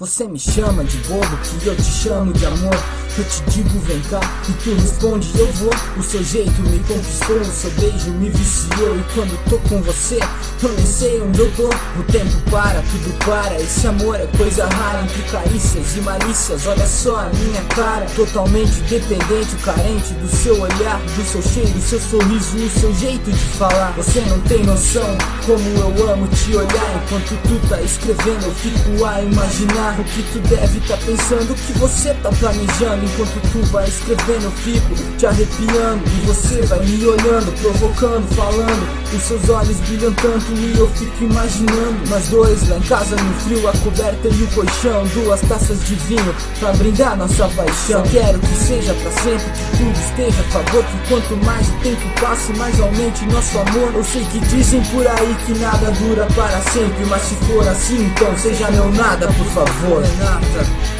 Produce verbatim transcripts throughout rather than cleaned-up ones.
Você me chama de bobo, que eu te chamo de amor. Eu te digo vem cá, e tu responde eu vou. O seu jeito me conquistou, o seu beijo me viciou. E quando tô com você, eu nem sei onde eu tô. O tempo para, tudo para, esse amor é coisa rara. Entre carícias e malícias, olha só a minha cara. Totalmente dependente, carente do seu olhar, do seu cheiro, do seu sorriso, o seu jeito de falar. Você não tem noção como eu amo te olhar. Enquanto tu tá escrevendo, eu fico a imaginar o que tu deve tá pensando, o que você tá planejando. Enquanto tu vai escrevendo, eu fico te arrepiando. E você vai me olhando, provocando, falando. Os seus olhos brilham tanto e eu fico imaginando nós dois lá em casa no frio, a coberta e o colchão, duas taças de vinho pra brindar nossa paixão. Quero que seja pra sempre, que tudo esteja a favor, que quanto mais o tempo passe, mais aumente nosso amor. Eu sei que dizem por aí que nada dura para sempre, mas se for assim, então seja meu nada, por favor. Renata.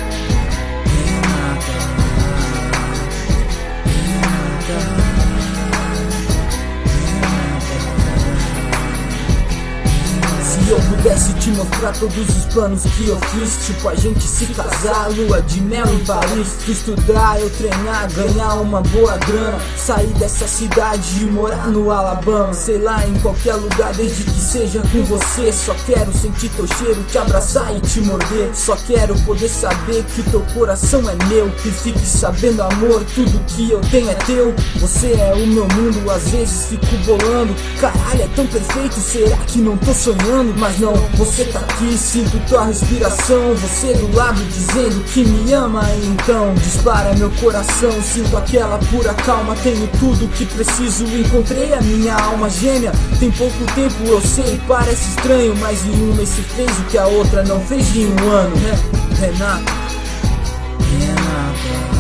Se eu pudesse te mostrar todos os planos que eu fiz, tipo a gente se casar, lua de mel em Paris, tu estudar, eu treinar, ganhar uma boa grana, sair dessa cidade e morar no Alabama, sei lá, em qualquer lugar, desde que seja com você. Só quero sentir teu cheiro, te abraçar e te morder. Só quero poder saber que teu coração é meu, e fique sabendo, amor, tudo que eu tenho é teu. Você é o meu mundo, às vezes fico bolando, caralho, é tão perfeito, será que não tô sonhando? Mas não, você tá aqui, sinto tua respiração, você do lado dizendo que me ama. Então dispara meu coração, sinto aquela pura calma. Tenho tudo que preciso, encontrei a minha alma gêmea. Tem pouco tempo, eu sei, parece estranho, mas em um mês se fez o que a outra não fez em um ano, né? Renata, Renata.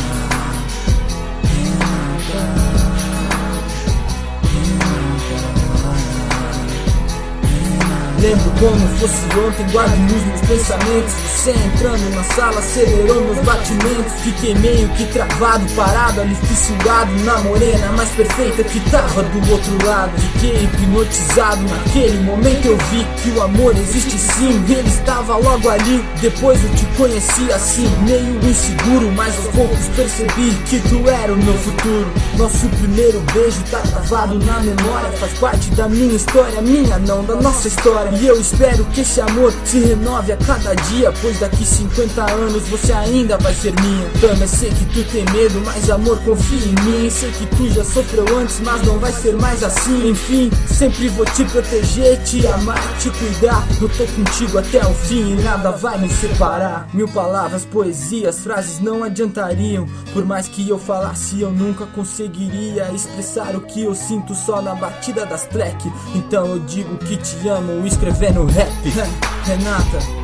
Lembro como fosse ontem, guardo nos meus pensamentos. Você entrando na sala acelerou meus batimentos. Fiquei meio que travado, parado ali fissurado na morena mais perfeita que tava do outro lado. Fiquei hipnotizado, naquele momento eu vi que o amor existe sim. Ele estava logo ali, depois eu te conheci assim, meio inseguro, mas aos poucos percebi que tu era o meu futuro. Nosso primeiro beijo tá gravado na memória, faz parte da minha história, minha não, da nossa história. E eu espero que esse amor se renove a cada dia, pois daqui cinquenta anos você ainda vai ser minha. Também sei que tu tem medo, mas amor, confia em mim. Sei que tu já sofreu antes, mas não vai ser mais assim. Enfim, sempre vou te proteger, te amar, te cuidar. Eu tô contigo até o fim e nada vai nos separar. Mil palavras, poesias, frases não adiantariam. Por mais que eu falasse, eu nunca conseguiria expressar o que eu sinto só na batida das tracks. Então eu digo que te amo, escrevendo rap. Renata.